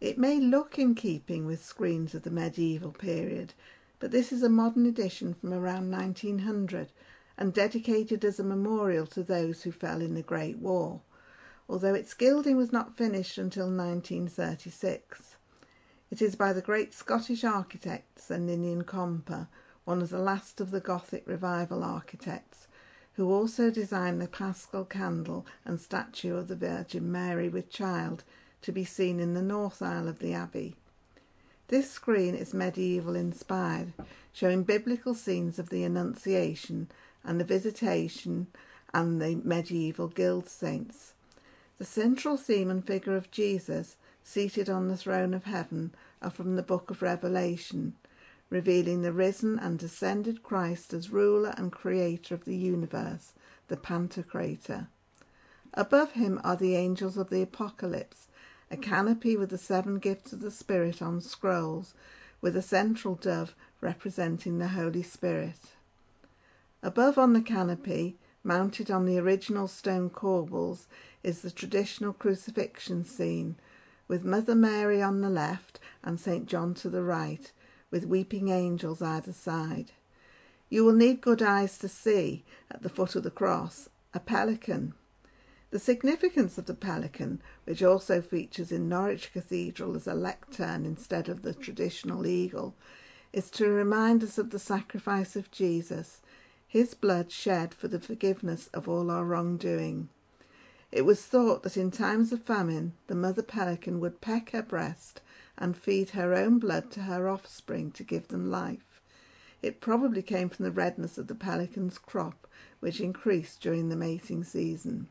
It may look in keeping with screens of the medieval period, but this is a modern edition from around 1900 and dedicated as a memorial to those who fell in the Great War, although its gilding was not finished until 1936. It is by the great Scottish architect Sir Ninian Comper, one of the last of the Gothic Revival architects, who also designed the Paschal candle and statue of the Virgin Mary with Child to be seen in the north aisle of the Abbey. This screen is medieval inspired, showing biblical scenes of the Annunciation and the Visitation and the medieval Guild saints. The central theme and figure of Jesus, seated on the throne of heaven, are from the book of Revelation, revealing the risen and ascended Christ as ruler and creator of the universe, the Pantocrator. Above him are the angels of the Apocalypse, a canopy with the 7 gifts of the Spirit on scrolls, with a central dove representing the Holy Spirit. Above on the canopy, mounted on the original stone corbels, is the traditional crucifixion scene, with Mother Mary on the left and St. John to the right, with weeping angels either side. You will need good eyes to see, at the foot of the cross, a pelican. The significance of the pelican, which also features in Norwich Cathedral as a lectern instead of the traditional eagle, is to remind us of the sacrifice of Jesus, his blood shed for the forgiveness of all our wrongdoing. It was thought that in times of famine the mother pelican would peck her breast and feed her own blood to her offspring to give them life. It probably came from the redness of the pelican's crop, which increased during the mating season.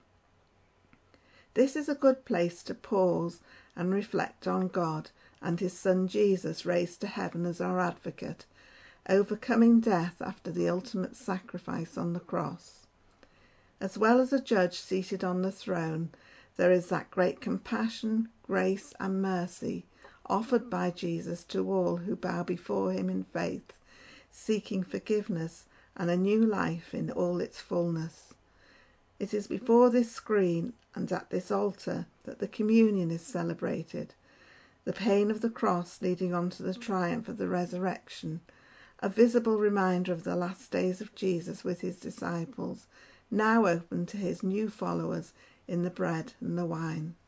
This is a good place to pause and reflect on God and his Son Jesus raised to heaven as our advocate, overcoming death after the ultimate sacrifice on the cross. As well as a judge seated on the throne, there is that great compassion, grace and mercy offered by Jesus to all who bow before him in faith, seeking forgiveness and a new life in all its fullness. It is before this screen and at this altar that the communion is celebrated, the pain of the cross leading on to the triumph of the resurrection, a visible reminder of the last days of Jesus with his disciples, now open to his new followers in the bread and the wine.